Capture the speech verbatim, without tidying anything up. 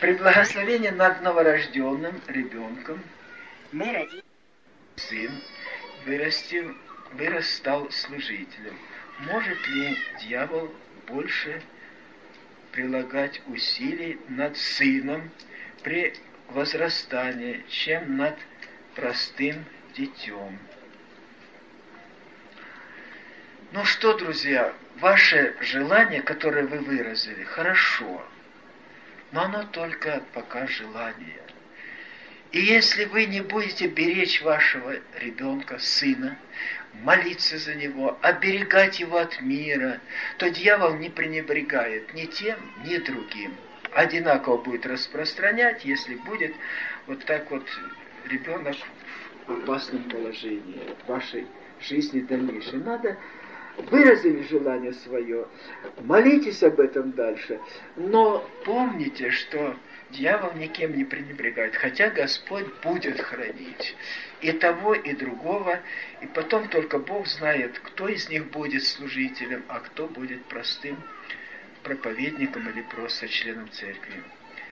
При благословении над новорожденным ребенком сын вырастил, вырос, стал служителем. Может ли дьявол больше прилагать усилий над сыном при возрастании, чем над простым детем? Ну что, друзья, ваше желание, которое вы выразили, хорошо, но оно только пока желание. И если вы не будете беречь вашего ребенка, сына, молиться за него, оберегать его от мира, то дьявол не пренебрегает ни тем, ни другим. Одинаково будет распространять, если будет вот так вот ребенок в опасном положении в вашей жизни дальнейшей. Надо выразили желание свое, молитесь об этом дальше, но помните, что дьявол никем не пренебрегает, хотя Господь будет хранить и того, и другого, и потом только Бог знает, кто из них будет служителем, а кто будет простым проповедником или просто членом церкви.